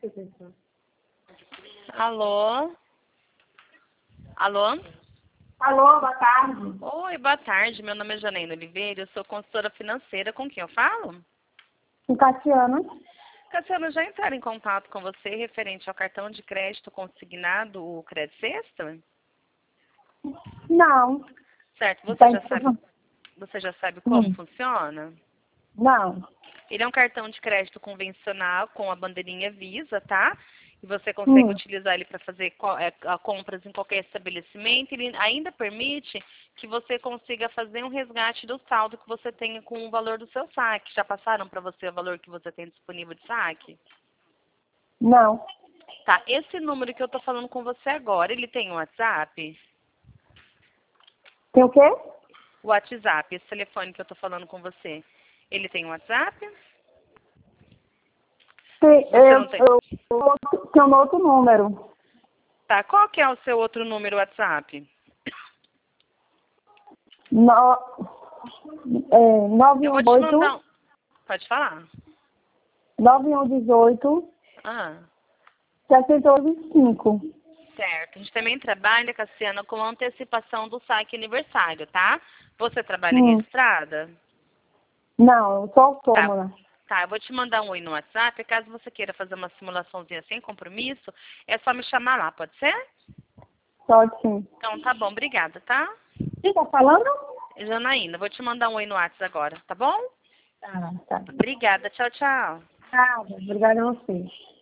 Alô? Alô? Alô, boa tarde. Oi, boa tarde. Meu nome é Janaína Oliveira, eu sou consultora financeira. Com quem eu falo? Com Tatiana. Cassiano, já entraram em contato com você referente ao cartão de crédito consignado, o Crédito Sexta? Não. Certo, Tá você já sabe como funciona? Não. Ele é um cartão de crédito convencional com a bandeirinha Visa, tá? E você consegue utilizar ele para fazer compras em qualquer estabelecimento. Ele ainda permite que você consiga fazer um resgate do saldo que você tenha com o valor do seu saque. Já passaram para você o valor que você tem disponível de saque? Não. Tá, esse número que eu tô falando com você agora, ele tem um WhatsApp? Tem o quê? O WhatsApp, esse telefone que eu tô falando com você, ele tem um WhatsApp? Tem, Você não tem? eu tenho um outro número. Tá, qual que é o seu outro número WhatsApp? Eu vou te 9118 mandar. Pode falar. 9118 Ah, 7825. certo. A gente também trabalha, Cassiana, com antecipação do saque aniversário, tá? Você trabalha registrada? Não, eu sou Tá. autônoma. Tá, eu vou te mandar um oi no WhatsApp. Caso você queira fazer uma simulaçãozinha sem compromisso, é só me chamar lá, pode ser? Pode sim. Então tá bom, obrigada, tá? Quem tá falando? Janaína, vou te mandar um oi no WhatsApp agora, tá bom? Tá. Obrigada, tchau, tchau. Obrigada a você.